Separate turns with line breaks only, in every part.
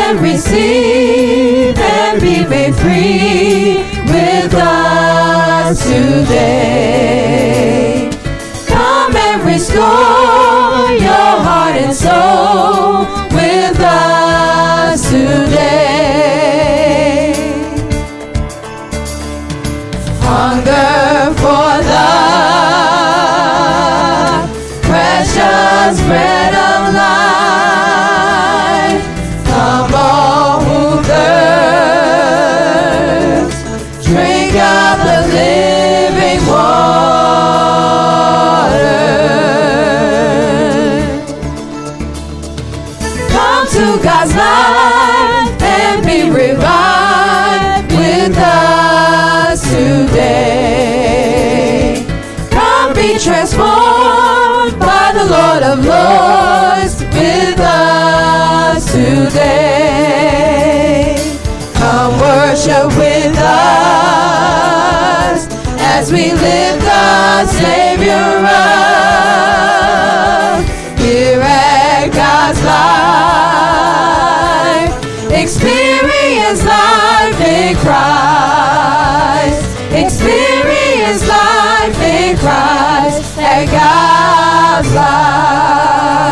and receive and be made free with us today. Come and restore your heart and soul with us today. Hunger for the precious bread of life. Come all who thirst, drink of the living water. Come to God's life and be revived with us today. Come be transformed by the Lord of Lords with us today. Come worship with us as we lift the Savior up. Here at God's life, experience life in Christ. Experience life in Christ at God's life.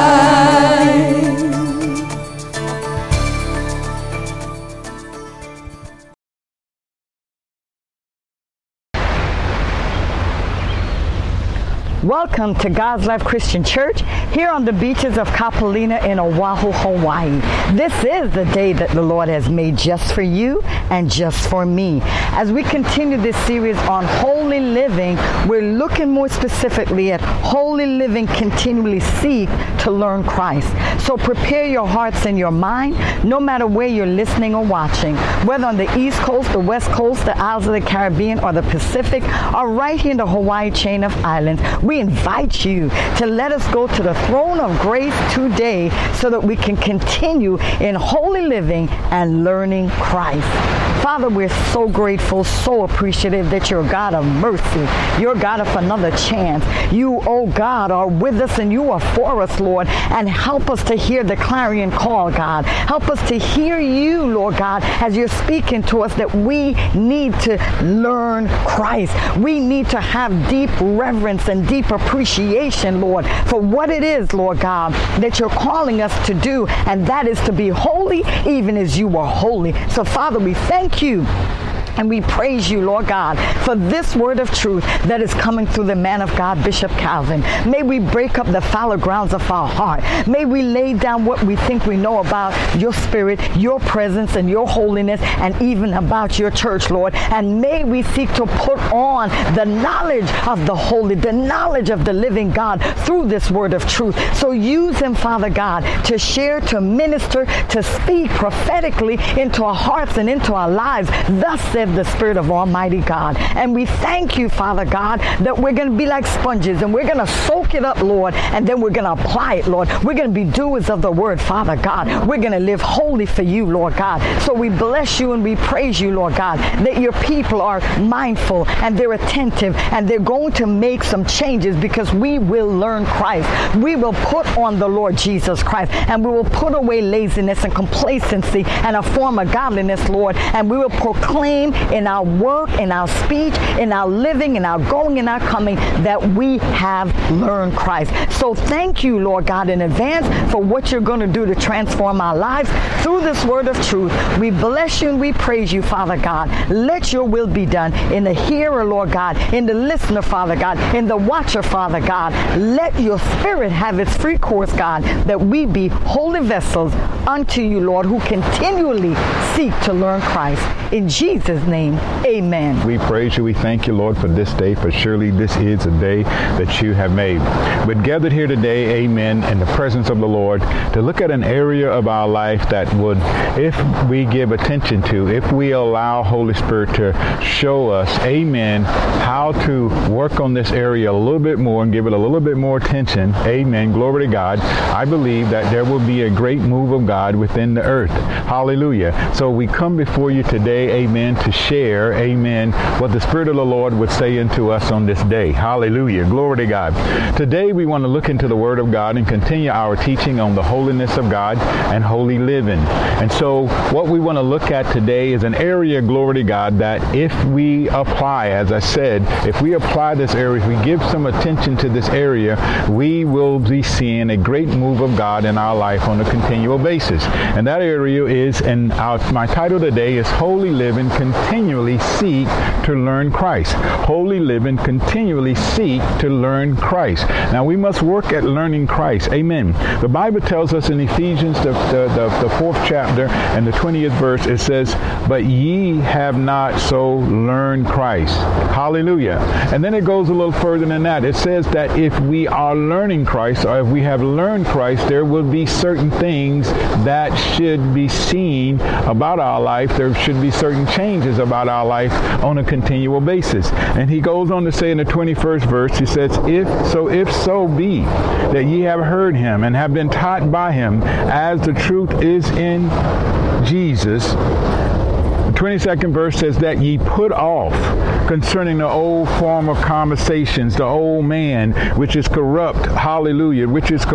Welcome to God's Life Christian Church here on the beaches of Kapalina in Oahu, Hawaii. This is the day that the Lord has made just for you and just for me. As we continue this series on holy living, we're looking more specifically at holy living continually seek to learn Christ. So prepare your hearts and your mind, no matter where you're listening or watching, whether on the East Coast, the West Coast, the Isles of the Caribbean, or the Pacific, or right here in the Hawaii chain of islands. We invite you to let us go to the throne of grace today so that we can continue in holy living and learning Christ. Father, we're so grateful, so appreciative that you're a God of mercy. You're a God of another chance. You, oh God, are with us and you are for us, Lord. And help us to hear the clarion call, God. Help us to hear you, Lord God, as you're speaking to us that we need to learn Christ. We need to have deep reverence and deep appreciation, Lord, for what it is, Lord God, that you're calling us to do, and that is to be holy even as you are holy. So, Father, we thank you. And we praise you, Lord God, for this word of truth that is coming through the man of God, Bishop Calvin. May we break up the fallow grounds of our heart. May we lay down what we think we know about your spirit, your presence, and your holiness, and even about your church, Lord. And may we seek to put on the knowledge of the holy, the knowledge of the living God through this word of truth. So use him, Father God, to share, to minister, to speak prophetically into our hearts and into our lives. Thus said the Spirit of Almighty God. And we thank you, Father God, that we're going to be like sponges and we're going to soak it up, Lord, and then we're going to apply it, Lord. We're going to be doers of the word, Father God. We're going to live holy for you, Lord God. So we bless you and we praise you, Lord God, that your people are mindful and they're attentive and they're going to make some changes because we will learn Christ. We will put on the Lord Jesus Christ and we will put away laziness and complacency and a form of godliness, Lord, and we will proclaim in our work, in our speech, in our living, in our going, in our coming, that we have learned Christ. So thank you, Lord God, in advance for what you're going to do to transform our lives through this word of truth. We bless you and we praise you, Father God. Let your will be done in the hearer, Lord God, in the listener, Father God, in the watcher, Father God. Let your spirit have its free course, God, that we be holy vessels unto you, Lord, who continually seek to learn Christ. In Jesus' name, amen.
We praise you. We thank you, Lord, for this day, for surely this is a day that you have made. We're gathered here today, amen, in the presence of the Lord to look at an area of our life that would, if we give attention to, if we allow Holy Spirit to show us, amen, how to work on this area a little bit more and give it a little bit more attention, amen, glory to God, I believe that there will be a great move of God God within the earth. Hallelujah. So we come before you today, amen, to share, amen, what the Spirit of the Lord would say unto us on this day. Hallelujah. Glory to God. Today we want to look into the Word of God and continue our teaching on the holiness of God and holy living. And so what we want to look at today is an area, glory to God, that if we apply, as I said, if we apply this area, if we give some attention to this area, we will be seeing a great move of God in our life on a continual basis. And that area is, and my title today is Holy Living, Continually Seek to Learn Christ. Holy living, continually seek to learn Christ. Now we must work at learning Christ. Amen. The Bible tells us in Ephesians, the 4th chapter and the 20th verse, it says, but ye have not so learned Christ. Hallelujah. And then it goes a little further than that. It says that if we are learning Christ, or if we have learned Christ, there will be certain things that should be seen about our life. There should be certain changes about our life on a continual basis. And he goes on to say in the 21st verse, he says, if so be that ye have heard him and have been taught by him, as the truth is in Jesus. The 22nd verse says that ye put off concerning the old form of conversations, the old man, which is corrupt, hallelujah,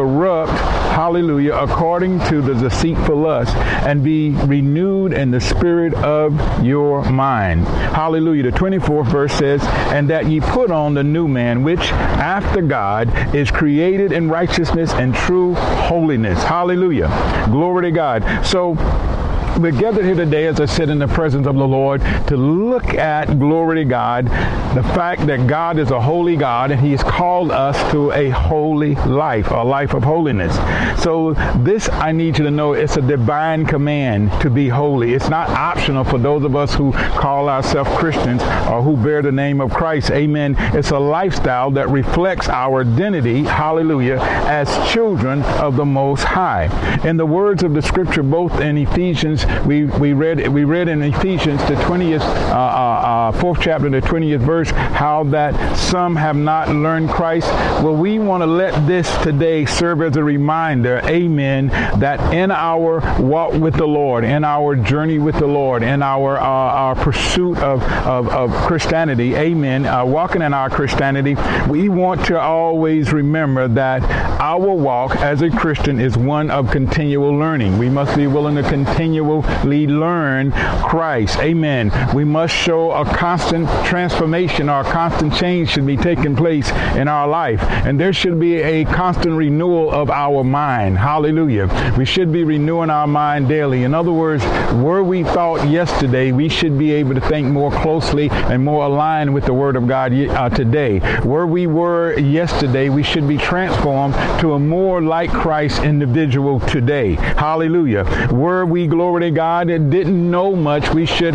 according to the deceitful lust, and be renewed in the spirit of your mind. Hallelujah. The 24th verse says, and that ye put on the new man, which after God is created in righteousness and true holiness. Hallelujah. Glory to God. So we're gathered here today, as I said, in the presence of the Lord to look at, glory to God, the fact that God is a holy God and he's called us to a holy life, a life of holiness. So this, I need you to know, it's a divine command to be holy. It's not optional for those of us who call ourselves Christians or who bear the name of Christ. Amen. It's a lifestyle that reflects our identity, hallelujah, as children of the Most High. In the words of the scripture, both in Ephesians, we read in Ephesians, the 20th, 4th chapter, the 20th verse, how that some have not learned Christ. Well, we want to let this today serve as a reminder, amen, that in our walk with the Lord, in our journey with the Lord, in our pursuit of Christianity, amen, walking in our Christianity, we want to always remember that our walk as a Christian is one of continual learning. We must be willing to continually learn Christ. Amen. We must show a constant transformation, or a constant change should be taking place in our life. And there should be a constant renewal of our mind. Hallelujah. We should be renewing our mind daily. In other words, where we thought yesterday, we should be able to think more closely and more aligned with the Word of God today. Where we were yesterday, we should be transformed to a more like Christ individual today. Hallelujah. Where we, glory to God, didn't know much, we should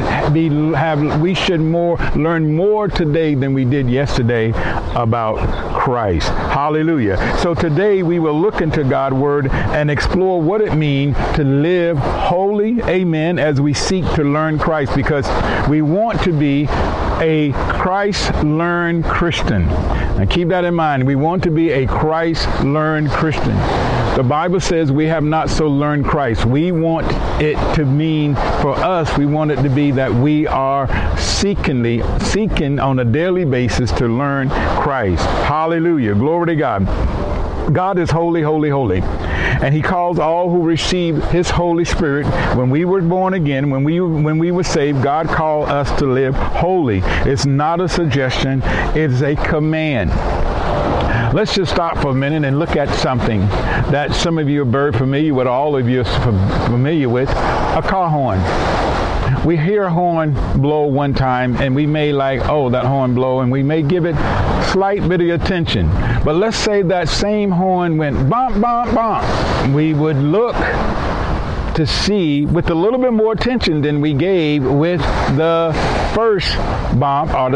learn more today than we did yesterday about Christ. Hallelujah. So today we will look into God's Word and explore what it means to live holy, amen, as we seek to learn Christ, because we want to be a Christ-learned Christian. And keep that in mind. We want to be a Christ-learned Christian. The Bible says we have not so learned Christ. We want it to mean for us, we want it to be that we are seeking on a daily basis to learn Christ. Hallelujah. Glory to God. God is holy, holy, holy. And he calls all who receive his Holy Spirit. When we were born again, when we were saved, God called us to live holy. It's not a suggestion. It's a command. Let's just stop for a minute and look at something that some of you are very familiar with, all of you are familiar with, a car horn. We hear a horn blow one time and we may like, oh, that horn blow, and we may give it slight bit of attention. But let's say that same horn went bump, bump, bump. We would look to see with a little bit more attention than we gave with the first bump or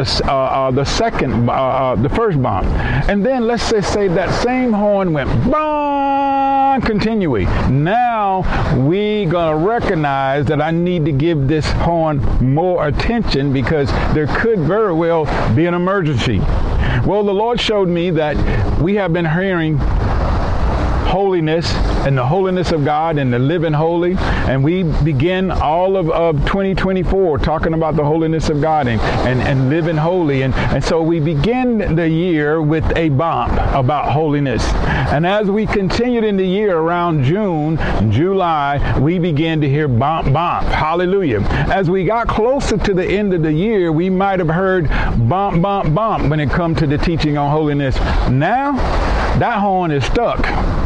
the first bump. And then let's just say that same horn went bump continually. Now we gonna recognize that I need to give this horn more attention because there could very well be an emergency. Well, the Lord showed me that we have been hearing holiness and the holiness of God and the living holy. And we begin all of 2024 talking about the holiness of God and living holy. And so we begin the year with a bump about holiness. And as we continued in the year around June, July, we began to hear bump, bump. Hallelujah. As we got closer to the end of the year, we might have heard bump, bump, bump when it comes to the teaching on holiness. Now, that horn is stuck.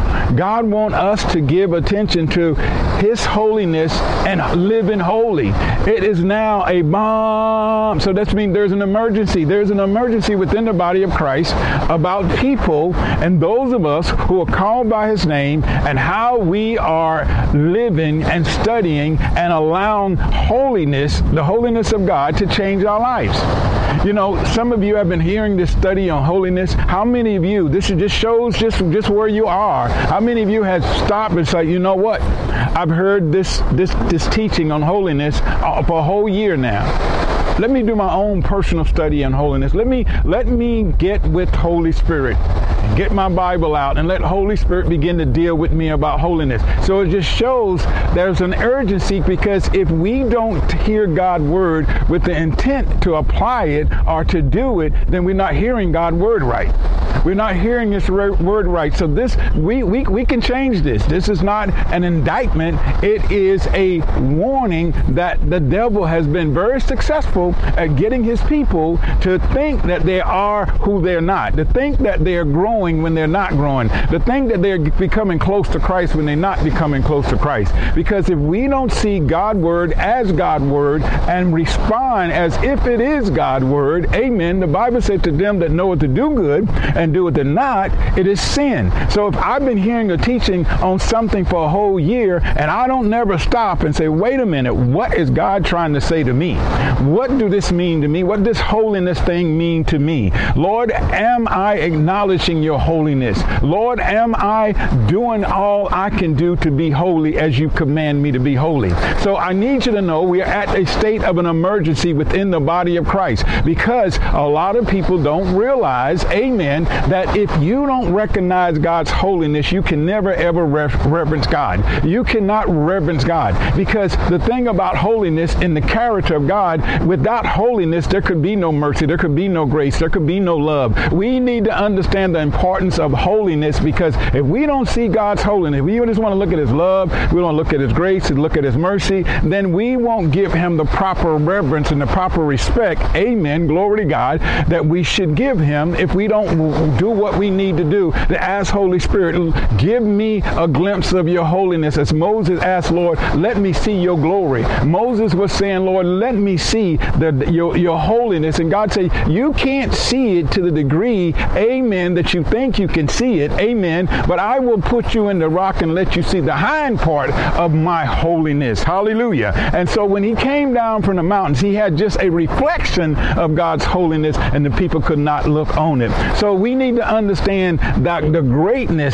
God wants us to give attention to His holiness and living holy. It is now a bomb. So that means there's an emergency. There's an emergency within the body of Christ about people and those of us who are called by His name and how we are living and studying and allowing holiness, the holiness of God, to change our lives. You know, some of you have been hearing this study on holiness. How many of you, this just shows just where you are. How many of you have stopped and said, you know what? I've heard this teaching on holiness for a whole year now. Let me do my own personal study on holiness. Let me get with Holy Spirit. Get my Bible out and let Holy Spirit begin to deal with me about holiness. So it just shows there's an urgency, because if we don't hear God's word with the intent to apply it or to do it, then we're not hearing God's word right. We're not hearing His word right. So this, we can change this. This is not an indictment. It is a warning that the devil has been very successful at getting his people to think that they are who they're not, to think that they're growing when they're not growing, to think that they're becoming close to Christ when they're not becoming close to Christ. Because if we don't see God's word as God's word and respond as if it is God's word, amen, the Bible says to them that know what to do good and do it to not, it is sin. So if I've been hearing a teaching on something for a whole year and I don't never stop and say, wait a minute, what is God trying to say to me? What do this mean to me? What does holiness thing mean to me? Lord, am I acknowledging your holiness? Lord, am I doing all I can do to be holy as you command me to be holy? So I need you to know we are at a state of an emergency within the body of Christ, because a lot of people don't realize, amen, that if you don't recognize God's holiness, you can never ever reverence God. You cannot reverence God, because the thing about holiness in the character of God, without holiness, there could be no mercy, there could be no grace, there could be no love. We need to understand the importance of holiness, because if we don't see God's holiness, if we just want to look at His love, we don't look at His grace and look at His mercy, then we won't give Him the proper reverence and the proper respect, amen, glory to God, that we should give Him if we don't do what we need to do to ask Holy Spirit, give me a glimpse of your holiness. As Moses asked, Lord, let me see your glory. Moses was saying, Lord, let me see your holiness. And God said, you can't see it to the degree, amen, that you think you can see it, amen, but I will put you in the rock and let you see the hind part of my holiness. Hallelujah. And so when He came down from the mountains, He had just a reflection of God's holiness, and the people could not look on it. So we need to understand that the greatness,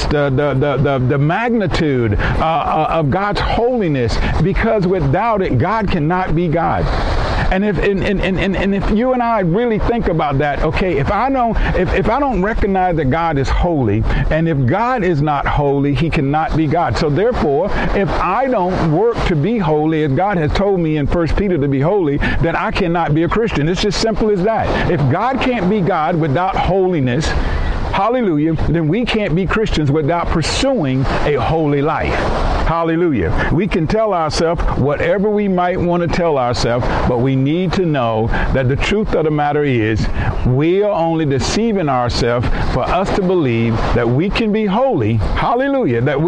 the magnitude of God's holiness, because without it, God cannot be God. And if you and I really think about that, okay, if I don't recognize that God is holy, and if God is not holy, He cannot be God. So therefore, if I don't work to be holy, as God has told me in 1 Peter to be holy, then I cannot be a Christian. It's just simple as that. If God can't be God without holiness, hallelujah, then we can't be Christians without pursuing a holy life. Hallelujah. We can tell ourselves whatever we might want to tell ourselves, but we need to know that the truth of the matter is we are only deceiving ourselves for us to believe that we can be holy. Hallelujah. That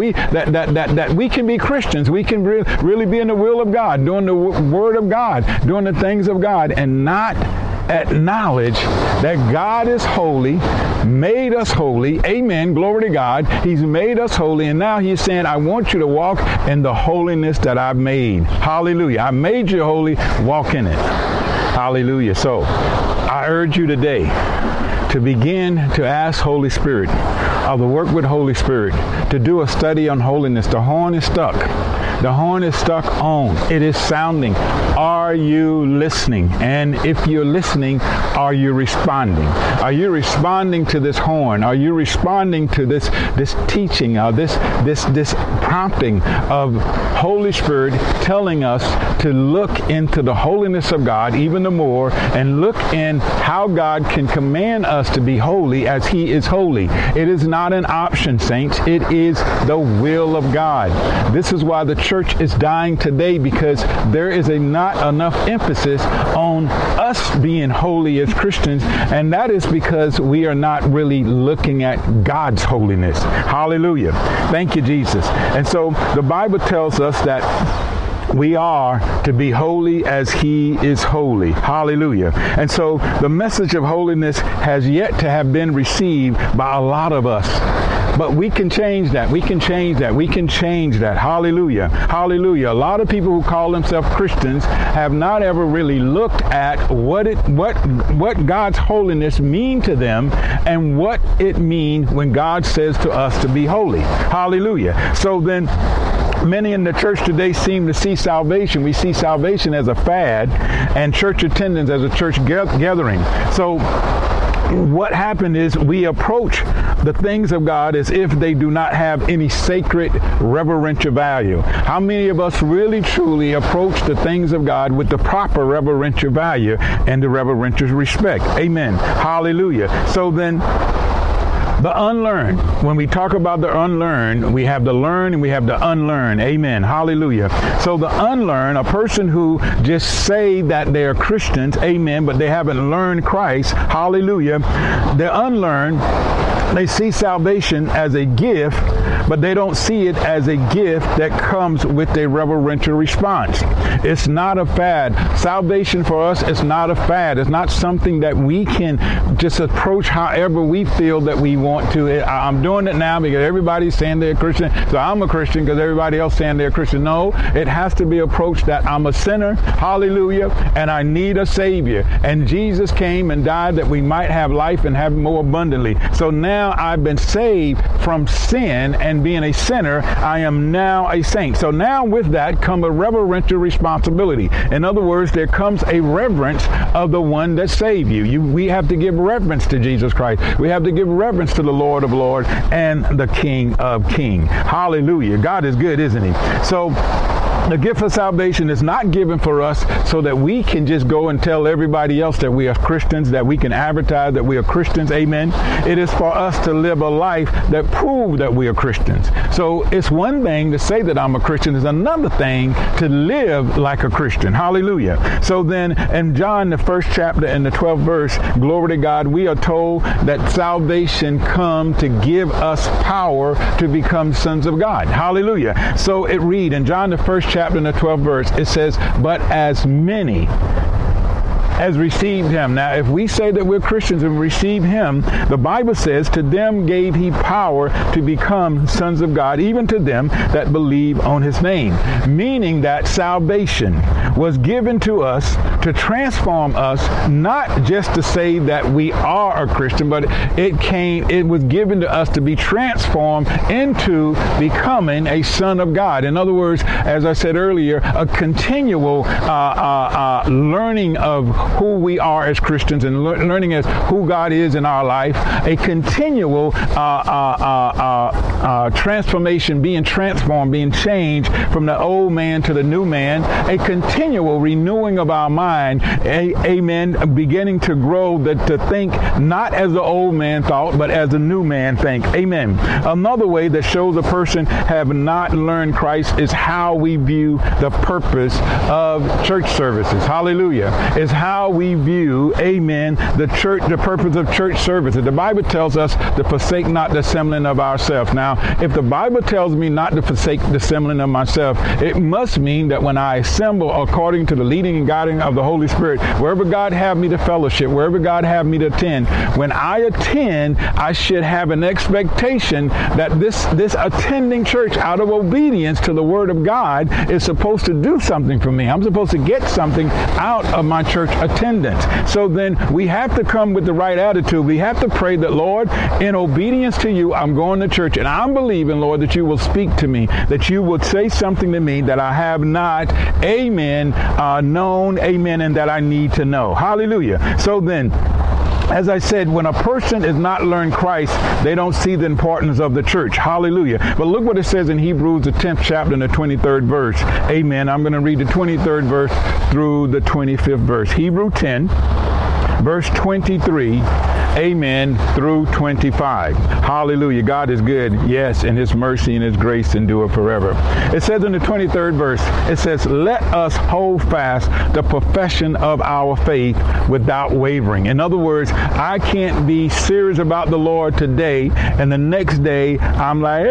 we can be Christians. We can really be in the will of God, doing the word of God, doing the things of God, and not acknowledge that God is holy, made us holy. Amen. Glory to God. He's made us holy. And now He's saying, I want you to walk in the holiness that I've made. Hallelujah. I made you holy. Walk in it. Hallelujah. So I urge you today to begin to ask Holy Spirit, of the work with Holy Spirit, to do a study on holiness. The horn is stuck. The horn is stuck on. It is sounding. Are you listening? And if you're listening, are you responding? Are you responding to this horn? Are you responding to this teaching, this prompting of Holy Spirit telling us to look into the holiness of God even the more, and look in how God can command us to be holy as He is holy. It is not an option, saints. It is the will of God. This is why the church is dying today, because there is not enough emphasis on us being holy as Christians, and that is because we are not really looking at God's holiness. Hallelujah. Thank you, Jesus. And so the Bible tells us that we are to be holy as He is holy. Hallelujah. And so the message of holiness has yet to have been received by a lot of us. But we can change that. We can change that. We can change that. Hallelujah. Hallelujah. A lot of people who call themselves Christians have not ever really looked at what God's holiness mean to them, and what it means when God says to us to be holy. Hallelujah. So then, many in the church today seem to see salvation. We see salvation as a fad, and church attendance as a church gathering. So what happened is we approach the things of God as if they do not have any sacred reverential value. How many of us really truly approach the things of God with the proper reverential value and the reverential respect? Amen. Hallelujah. So then, the unlearned. When we talk about the unlearned, we have the learn and we have the unlearn. Amen. Hallelujah. So the unlearned, a person who just say that they're Christians, amen, but they haven't learned Christ. Hallelujah. The unlearned, they see salvation as a gift, but they don't see it as a gift that comes with a reverential response. It's not a fad. Salvation for us is not a fad. It's not something that we can just approach however we feel that we want to. I'm doing it now because everybody's saying they're Christian, so I'm a Christian because everybody else saying they're Christian. No, it has to be approached that I'm a sinner, hallelujah, and I need a Savior. And Jesus came and died that we might have life and have it more abundantly. So now I've been saved from sin, and being a sinner, I am now a saint. So now with that come a reverential responsibility. In other words, there comes a reverence of the one that saved you. We have to give reverence to Jesus Christ. We have to give reverence to the Lord of Lords and the King of Kings. Hallelujah. God is good, isn't He? So the gift of salvation is not given for us so that we can just go and tell everybody else that we are Christians, that we can advertise that we are Christians. Amen. It is for us to live a life that proves that we are Christians. So it's one thing to say that I'm a Christian. It's another thing to live like a Christian. Hallelujah. So then in John, the 1st chapter and the 12th verse, glory to God, we are told that salvation come to give us power to become sons of God. Hallelujah. So it read in John, the 1st chapter and the 12th verse, it says, but as many as received Him. Now, if we say that we're Christians and receive Him, the Bible says, to them gave He power to become sons of God, even to them that believe on His name. Meaning that salvation was given to us to transform us, not just to say that we are a Christian, but it was given to us to be transformed into becoming a son of God. In other words, as I said earlier, a continual learning of who we are as Christians and learning as who God is in our life, a continual transformation, being transformed, being changed from the old man to the new man, a continual renewing of our mind, amen, beginning to grow, to think not as the old man thought, but as the new man think. Amen. Another way that shows a person have not learned Christ is how we view the purpose of church services. Hallelujah. Is how we view, amen, the purpose of church services. The Bible tells us to forsake not the assembling of ourselves. Now, if the Bible tells me not to forsake the assembling of myself, it must mean that when I assemble according to the leading and guiding of the Holy Spirit, wherever God have me to fellowship, wherever God have me to attend, when I attend, I should have an expectation that this attending church out of obedience to the Word of God is supposed to do something for me. I'm supposed to get something out of my church attendance. So then we have to come with the right attitude. We have to pray that, Lord, in obedience to you, I'm going to church, and I'm believing, Lord, that you will speak to me, that you will say something to me that I have not, amen, known, amen, and that I need to know. Hallelujah. So then, as I said, when a person is not learned Christ, they don't see the importance of the church. Hallelujah. But look what it says in Hebrews, the 10th chapter and the 23rd verse. Amen. I'm going to read the 23rd verse through the 25th verse. Hebrew 10, verse 23. Amen, through 25. Hallelujah. God is good. Yes, and his mercy and his grace endure forever. It says in the 23rd verse, it says, let us hold fast the profession of our faith without wavering. In other words, I can't be serious about the Lord today and the next day I'm like,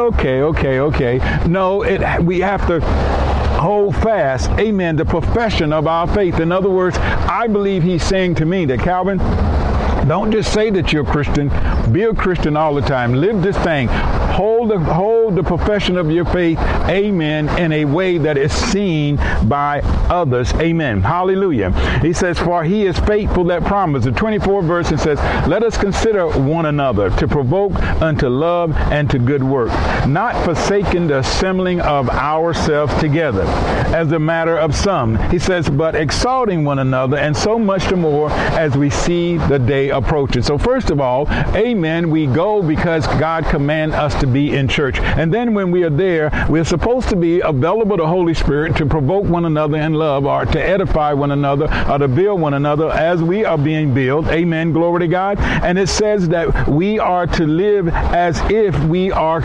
okay. No, we have to hold fast, amen, the profession of our faith. In other words, I believe he's saying to me that, Calvin, don't just say that you're a Christian. Be a Christian all the time. Live this thing. Hold the profession of your faith, amen, in a way that is seen by others, amen. Hallelujah. He says, for he is faithful that promised. The 24th verse, it says, let us consider one another to provoke unto love and to good work, not forsaking the assembling of ourselves together, as a matter of some. He says, but exalting one another, and so much the more as we see the day approaching. So first of all, amen, we go because God commands us to be in church. And then when we are there, we're supposed to be available to Holy Spirit to provoke one another in love, or to edify one another, or to build one another as we are being built. Amen. Glory to God. And it says that we are to live as if we are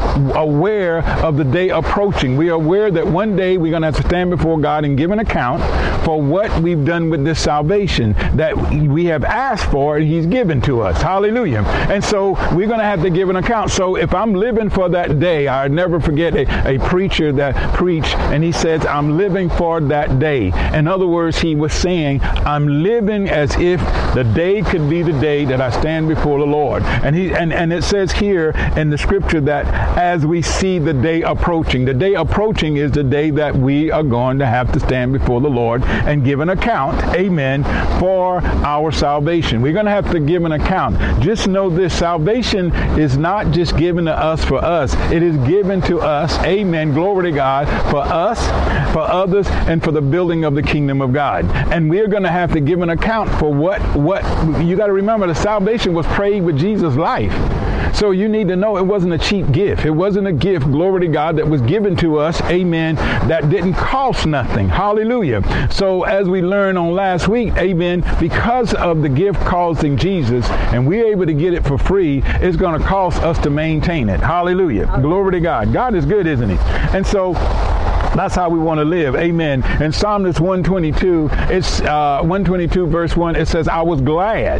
aware of the day approaching. We are aware that one day we're going to have to stand before God and give an account for what we've done with this salvation that we have asked for and he's given to us. Hallelujah. And so we're going to have to give an account. So if I'm living for that day, I never forget a preacher that preached, and he says, I'm living for that day. In other words, he was saying, I'm living as if the day could be the day that I stand before the Lord. And it says here in the scripture that as we see the day approaching is the day that we are going to have to stand before the Lord and give an account, amen, for our salvation. We're going to have to give an account. Just know this, salvation is not just given to us for us. It is given to us, amen, glory to God, for us, for others, and for the building of the kingdom of God. And we're going to have to give an account for what you got to remember, the salvation was paid with Jesus' life. So you need to know it wasn't a cheap gift. It wasn't a gift, glory to God, that was given to us, amen, that didn't cost nothing. Hallelujah. So as we learned on last week, amen, because of the gift costing Jesus, and we're able to get it for free, it's going to cost us to maintain it. Hallelujah. Glory to God. God is good, isn't he? And so that's how we want to live. Amen. In Psalm 122, it's 122 verse 1, it says, I was glad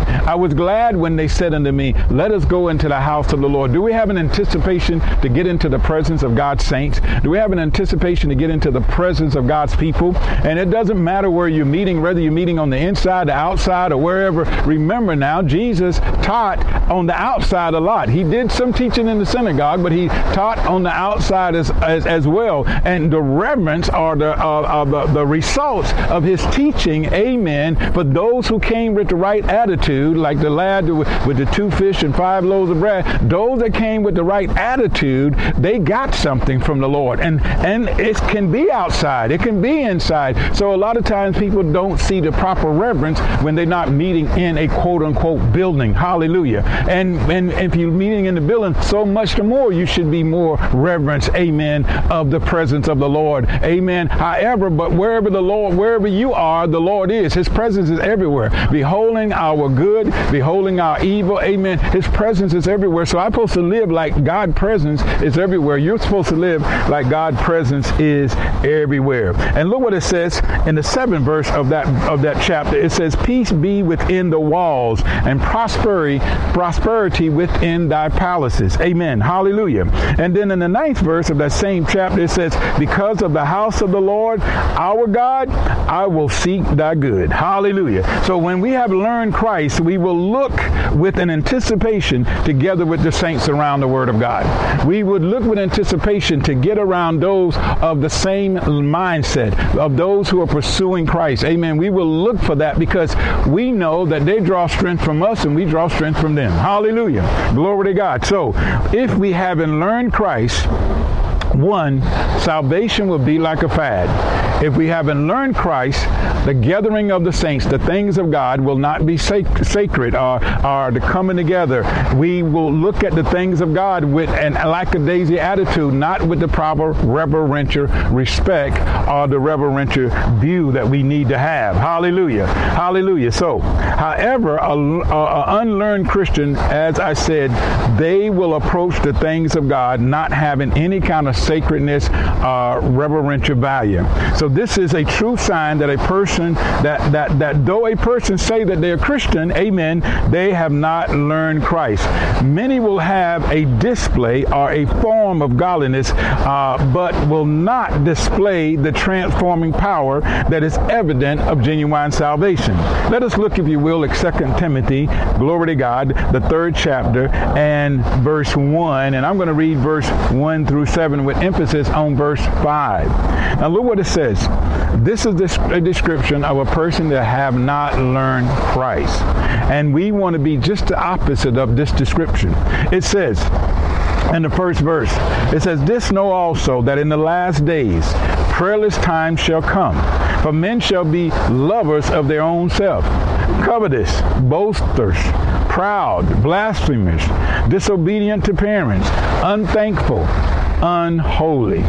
when they said unto me, let us go into the house of the Lord. Do we have an anticipation to get into the presence of God's saints? Do we have an anticipation to get into the presence of God's people? And it doesn't matter where you're meeting, whether you're meeting on the inside, the outside, or wherever. Remember now, Jesus taught on the outside a lot. He did some teaching in the synagogue, but he taught on the outside as well. And the reverence or the results of his teaching, amen, for those who came with the right attitude, like the lad with the 2 fish and 5 loaves of bread, those that came with the right attitude, they got something from the Lord. And it can be outside. It can be inside. So a lot of times people don't see the proper reverence when they're not meeting in a quote-unquote building. Hallelujah. And if you're meeting in the building, so much the more you should be more reverence, amen, of the presence of the Lord. Amen. However, but wherever you are, the Lord is. His presence is everywhere. Beholding our good, beholding our evil. Amen. His presence is everywhere. So I'm supposed to live like God's presence is everywhere. You're supposed to live like God's presence is everywhere. And look what it says in the 7th verse of that chapter. It says, peace be within the walls and prosperity within thy palaces. Amen. Hallelujah. And then in the 9th verse of that same chapter, it says, because of the house of the Lord, our God, I will seek thy good. Hallelujah. So when we have learned Christ, Christ, we will look with an anticipation together with the saints around the Word of God. We would look with anticipation to get around those of the same mindset, of those who are pursuing Christ. Amen. We will look for that because we know that they draw strength from us and we draw strength from them. Hallelujah. Glory to God. So if we haven't learned Christ, one, salvation will be like a fad. If we haven't learned Christ, the gathering of the saints, the things of God will not be sacred or the coming together. We will look at the things of God with an lackadaisy attitude, not with the proper reverential respect or the reverential view that we need to have. Hallelujah. Hallelujah. So, however, an unlearned Christian, as I said, they will approach the things of God not having any kind of sacredness or reverential value. So this is a true sign that a person, that though a person say that they're Christian, amen, they have not learned Christ. Many will have a display or a form of godliness, but will not display the transforming power that is evident of genuine salvation. Let us look, if you will, at 2 Timothy, glory to God, the 3rd chapter and verse 1. And I'm going to read verse 1 through 7 with emphasis on verse 5. Now look what it says. This is a description of a person that have not learned Christ. And we want to be just the opposite of this description. It says, in the first verse, it says, "This know also that in the last days perilous times shall come. For men shall be lovers of their own self, covetous, boasters, proud, blasphemers, disobedient to parents, unthankful, unholy."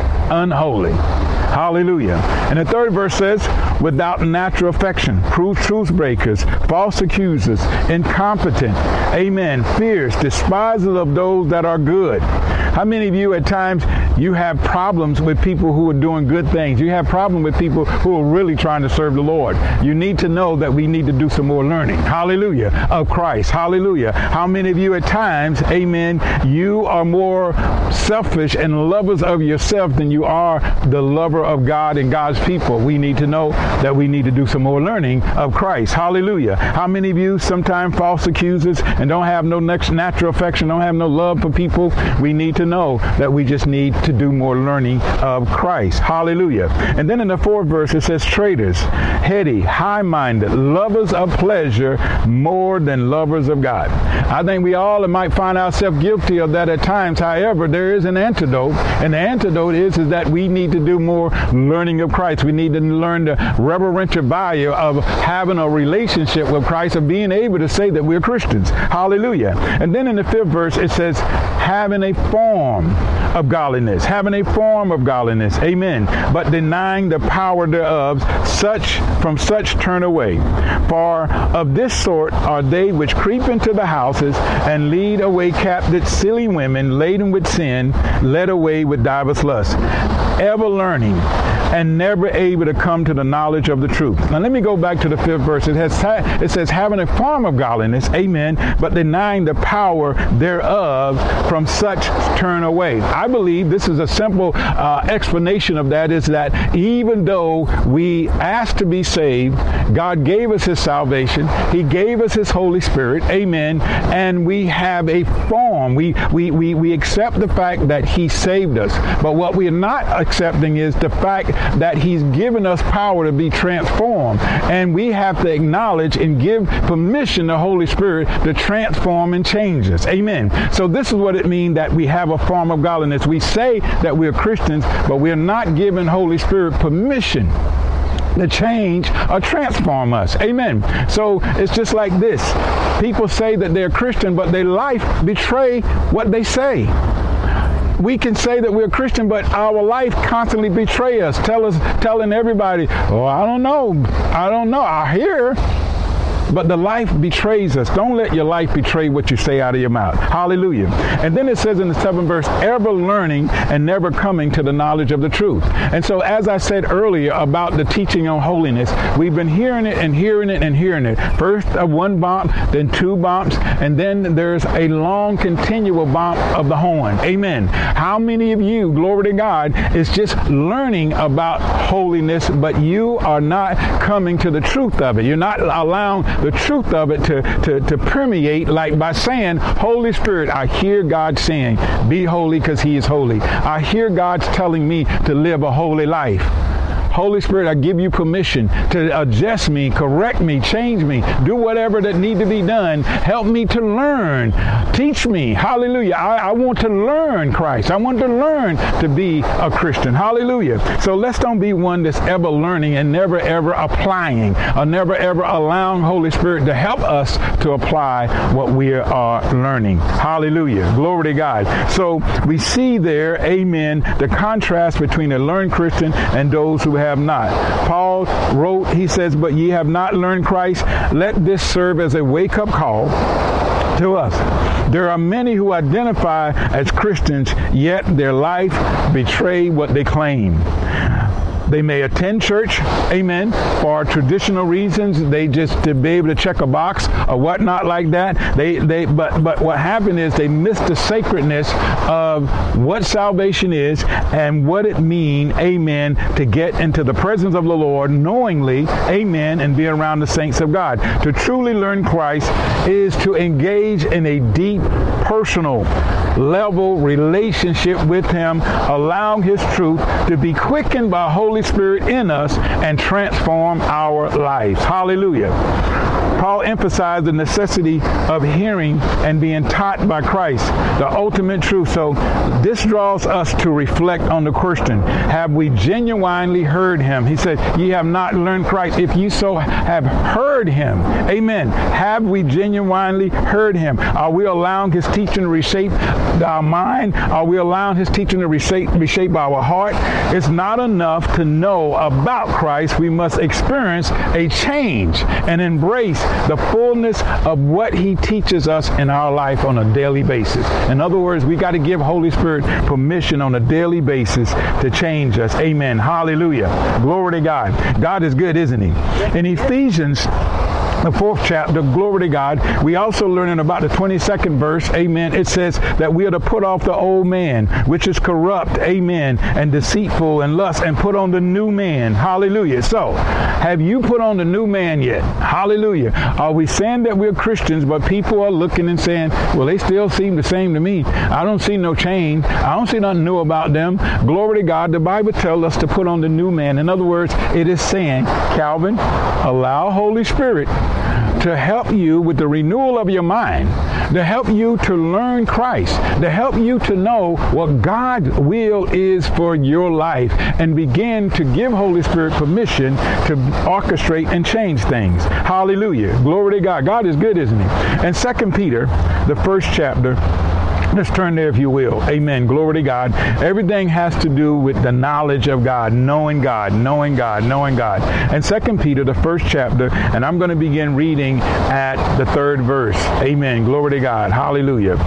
Hallelujah. And the 3rd verse says, "Without natural affection, cruel truth breakers, false accusers, incompetent, amen, fierce, despisers of those that are good." How many of you at times you have problems with people who are doing good things? You have problems with people who are really trying to serve the Lord. You need to know that we need to do some more learning. Hallelujah. Of Christ. Hallelujah. How many of you at times, amen, you are more selfish and lovers of yourself than you are the lover of God and God's people? We need to know that we need to do some more learning of Christ. Hallelujah. How many of you sometimes false accusers and don't have no natural affection, don't have no love for people? We need to know that we just need to do more learning of Christ. Hallelujah. And then in the 4th verse it says, "Traitors, heady, high-minded, lovers of pleasure more than lovers of God." I think we all might find ourselves guilty of that at times. However, there is an antidote, and the antidote is that we need to do more learning of Christ. We need to learn the reverential value of having a relationship with Christ, of being able to say that we're Christians. Hallelujah. And then in the 5th verse it says, "Having a form of godliness," having a form of godliness, amen, "but denying the power thereof, from such turn away. For of this sort are they which creep into the houses and lead away captive silly women laden with sin, led away with divers lusts, ever learning and never able to come to the knowledge of the truth." Now let me go back to the 5th verse. It says, "Having a form of godliness," amen, "but denying the power thereof, from such turn away." I believe this is a simple explanation of that, is that even though we asked to be saved, God gave us His salvation, He gave us His Holy Spirit, amen, and we have a form. We accept the fact that He saved us, but what we are not accepting is the fact that He's given us power to be transformed, and we have to acknowledge and give permission to the Holy Spirit to transform and change us. Amen. So this is what it means that we have a form of godliness. We say that we're Christians, but we're not giving Holy Spirit permission to change or transform us. Amen. So it's just like this. People say that they're Christian, but their life betray what they say. We can say that we're Christian, but our life constantly betray us, telling everybody, "Oh, I don't know. I hear." But the life betrays us. Don't let your life betray what you say out of your mouth. Hallelujah. And then it says in the 7th verse, "Ever learning and never coming to the knowledge of the truth." And so as I said earlier about the teaching on holiness, we've been hearing it and hearing it and hearing it. First one bump, then 2 bumps, and then there's a long continual bump of the horn. Amen. How many of you, glory to God, is just learning about holiness, but you are not coming to the truth of it? You're not allowing the truth of it to permeate, like by saying, Holy Spirit, I hear God saying, be holy because he is holy. I hear God's telling me to live a holy life. Holy Spirit, I give you permission to adjust me, correct me, change me, do whatever that need to be done. Help me to learn. Teach me. Hallelujah. I want to learn Christ. I want to learn to be a Christian. Hallelujah. So let's don't be one that's ever learning and never ever applying, or never ever allowing Holy Spirit to help us to apply what we are learning. Hallelujah. Glory to God. So we see there, amen, the contrast between a learned Christian and those who have not. Paul wrote, he says, but ye have not learned Christ. Let this serve as a wake-up call to us. There are many who identify as Christians, yet their life betray what they claim. They may attend church, amen, for traditional reasons. They just to be able to check a box or whatnot like that. But what happened is they missed the sacredness of what salvation is and what it means, amen, to get into the presence of the Lord knowingly, amen, and be around the saints of God. To truly learn Christ is to engage in a deep, personal level relationship with him, allowing his truth to be quickened by Holy Spirit in us and transform our lives. Hallelujah. Paul emphasized the necessity of hearing and being taught by Christ, the ultimate truth. So this draws us to reflect on the question, have we genuinely heard him? He said, ye have not learned Christ. If you so have heard him, amen, have we genuinely heard him? Are we allowing his teaching to reshape our mind? Are we allowing his teaching to reshape our heart? It's not enough to know about Christ. We must experience a change and embrace the fullness of what he teaches us in our life on a daily basis. In other words, we got to give Holy Spirit permission on a daily basis to change us. Amen. Hallelujah. Glory to God. God is good, isn't he? In Ephesians, the 4th chapter, glory to God, we also learning about the 22nd verse, amen. It says that we are to put off the old man, which is corrupt, amen, and deceitful and lust, and put on the new man. Hallelujah. So, have you put on the new man yet? Hallelujah. Are we saying that we're Christians, but people are looking and saying, well, they still seem the same to me. I don't see no change. I don't see nothing new about them. Glory to God. The Bible tells us to put on the new man. In other words, it is saying, Calvin, allow Holy Spirit to help you with the renewal of your mind, to help you to learn Christ, to help you to know what God's will is for your life, and begin to give Holy Spirit permission to orchestrate and change things. Hallelujah. Glory to God. God is good, isn't he? And 2 Peter, the 1st chapter, let's turn there if you will. Amen. Glory to God. Everything has to do with the knowledge of God, knowing God, knowing God, knowing God. And 2 Peter, the 1st chapter, and I'm going to begin reading at the 3rd verse. Amen. Glory to God. Hallelujah.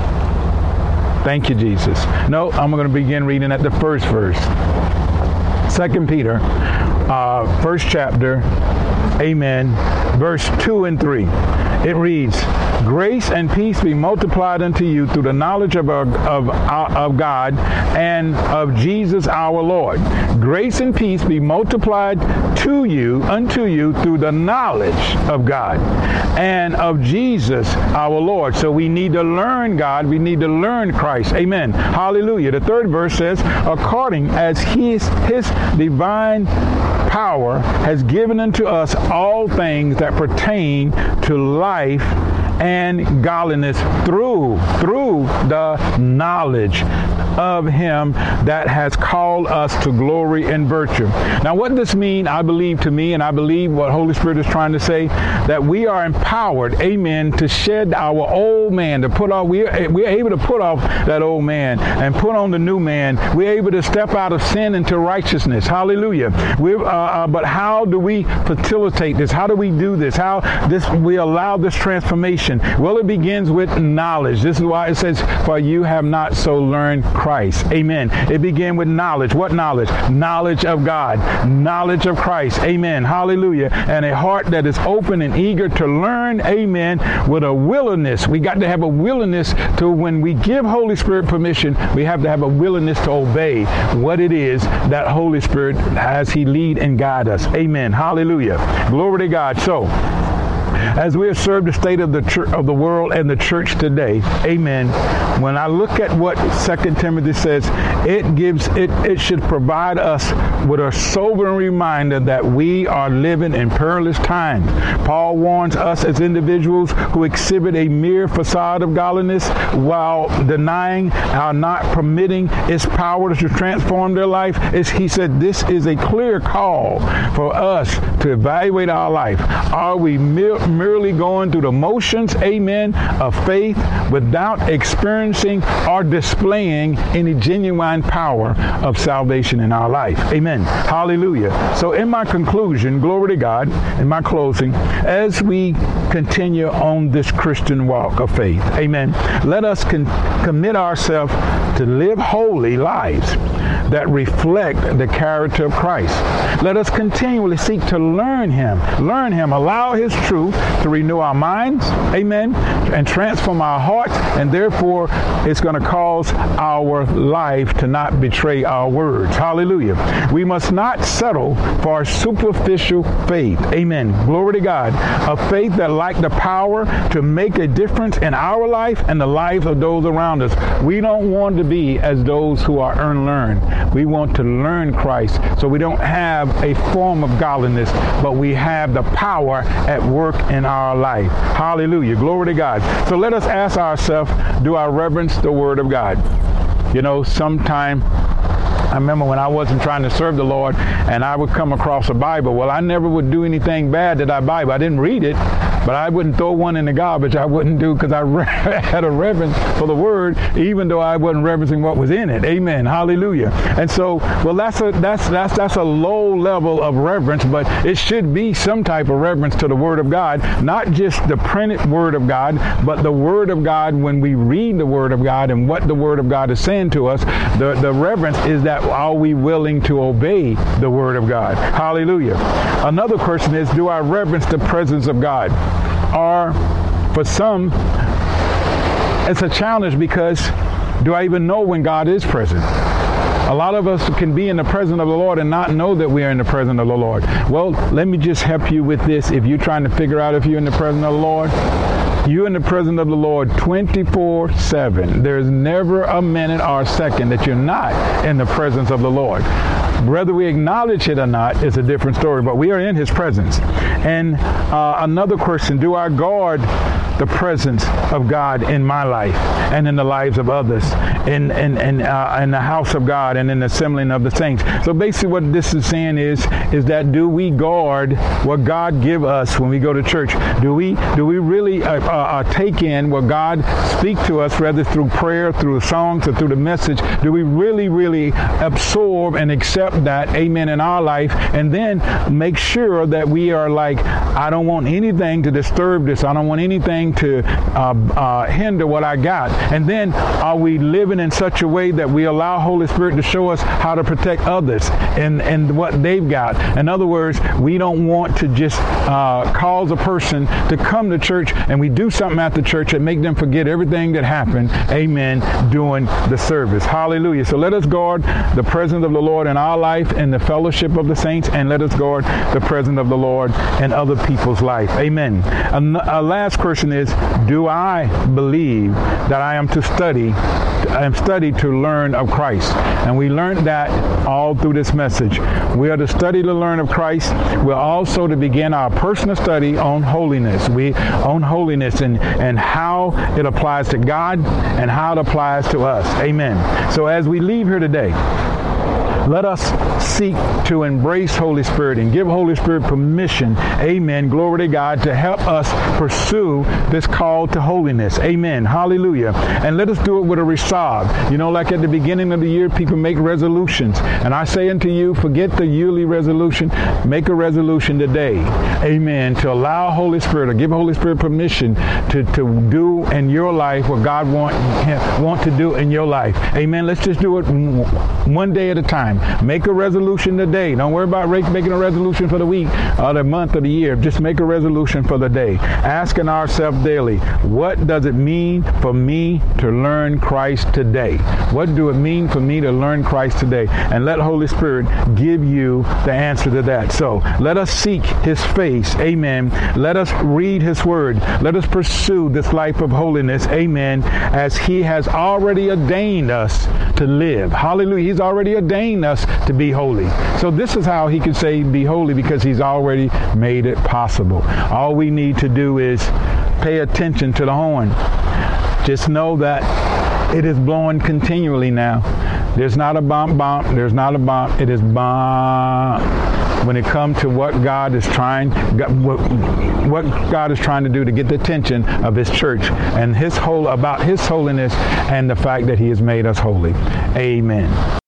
Thank you, Jesus. No, I'm going to begin reading at the 1st verse. 2 Peter, 1st chapter, amen, verse 2 and 3. It reads, grace and peace be multiplied unto you through the knowledge of God and of Jesus our Lord. Grace and peace be multiplied unto you through the knowledge of God and of Jesus our Lord. So we need to learn God. We need to learn Christ. Amen. Hallelujah. The 3rd verse says, according as his divine power has given unto us all things that pertain to life and godliness through the knowledge of him that has called us to glory and virtue. Now, what this means, I believe to me, and I believe what Holy Spirit is trying to say, that we are empowered, amen, to shed our old man, to put off, we're able to put off that old man and put on the new man. We're able to step out of sin into righteousness. Hallelujah. But how do we facilitate this? How do we do this? We allow this transformation? Well, it begins with knowledge. This is why it says, for you have not so learned Christ. Amen. It began with knowledge. What knowledge? Knowledge of God. Knowledge of Christ. Amen. Hallelujah. And a heart that is open and eager to learn. Amen. With a willingness. We got to have a willingness to, when we give Holy Spirit permission, we have to have a willingness to obey what it is that Holy Spirit has he lead and guide us. Amen. Hallelujah. Glory to God. So, As we observe the state of the church, of the world and the church today, amen, when I look at what 2 Timothy says, it should provide us with a sobering reminder that we are living in perilous times. Paul warns us as individuals who exhibit a mere facade of godliness while denying or not permitting its power to transform their life. He said this is a clear call for us to evaluate our life. Are we merely going through the motions, amen, of faith without experiencing or displaying any genuine power of salvation in our life? Amen. Hallelujah. So in my conclusion, glory to God, in my closing, as we continue on this Christian walk of faith, amen, let us commit ourselves to live holy lives that reflect the character of Christ. Let us continually seek to learn Him, allow His truth to renew our minds, amen, and transform our hearts, and therefore it's going to cause our life to not betray our words. Hallelujah. We must not settle for a superficial faith, amen, glory to God, a faith that lacks the power to make a difference in our life and the lives of those around us. We don't want to be as those who are unlearned. We want to learn Christ, so we don't have a form of godliness, but we have the power at work in our life. Hallelujah. Glory to God. So let us ask ourselves, do I reverence the Word of God? You know, sometime I remember when I wasn't trying to serve the Lord and I would come across a Bible. Well, I never would do anything bad to that Bible. I didn't read it, but I wouldn't throw one in the garbage. I wouldn't do, because I had a reverence for the Word, even though I wasn't reverencing what was in it. Amen. Hallelujah. And so, well, that's a low level of reverence, but it should be some type of reverence to the Word of God, not just the printed Word of God, but the Word of God when we read the Word of God and what the Word of God is saying to us. The reverence is that, are we willing to obey the Word of God? Hallelujah. Another question is, do I reverence the presence of God? Or for some, it's a challenge, because do I even know when God is present? A lot of us can be in the presence of the Lord and not know that we are in the presence of the Lord. Well, let me just help you with this. If you're trying to figure out if you're in the presence of the Lord, you're in the presence of the Lord 24/7. There's never a minute or a second that you're not in the presence of the Lord. Whether we acknowledge it or not is a different story, but we are in His presence. And another question, do I guard the presence of God in my life and in the lives of others, in the house of God and in the assembling of the saints? So basically what this is saying is that, do we guard what God give us when we go to church? Do we really take in what God speak to us, whether through prayer, through songs, or through the message? Do we really absorb and accept that, amen, in our life, and then make sure that we are like, I don't want anything to disturb this. I don't want anything to hinder what I got. And then are we living in such a way that we allow Holy Spirit to show us how to protect others and what they've got? In other words, we don't want to just cause a person to come to church and we do something at the church that make them forget everything that happened, amen, during the service. Hallelujah. So let us guard the presence of the Lord in our life and the fellowship of the saints, and let us guard the presence of the Lord in other people's life. Amen. A last question is, do I believe that I am to study to learn of Christ? And we learned that all through this message. We are to study to learn of Christ. We're also to begin our personal study on holiness. And how it applies to God and how it applies to us. Amen. So as we leave here today, let us seek to embrace Holy Spirit and give Holy Spirit permission, amen, glory to God, to help us pursue this call to holiness. Amen. Hallelujah. And let us do it with a resolve. You know, like at the beginning of the year, people make resolutions. And I say unto you, forget the yearly resolution. Make a resolution today, amen, to allow Holy Spirit, or give Holy Spirit permission to do in your life what God want to do in your life. Amen. Let's just do it one day at a time. time. Make a resolution today. Don't worry about making a resolution for the week or the month or the year. Just make a resolution for the day. Asking ourselves daily, what does it mean for me to learn Christ today? What do it mean for me to learn Christ today? And let Holy Spirit give you the answer to that. So let us seek his face. Amen. Let us read his word. Let us pursue this life of holiness. Amen. As he has already ordained us to live. Hallelujah. He's already ordained us to be holy. So this is how he can say be holy, because he's already made it possible. All we need to do is pay attention to the horn. Just know that it is blowing continually now. There's not a bump. There's not a bump. It is bump. When it comes to what God is trying to do to get the attention of his church and about his holiness and the fact that he has made us holy. Amen.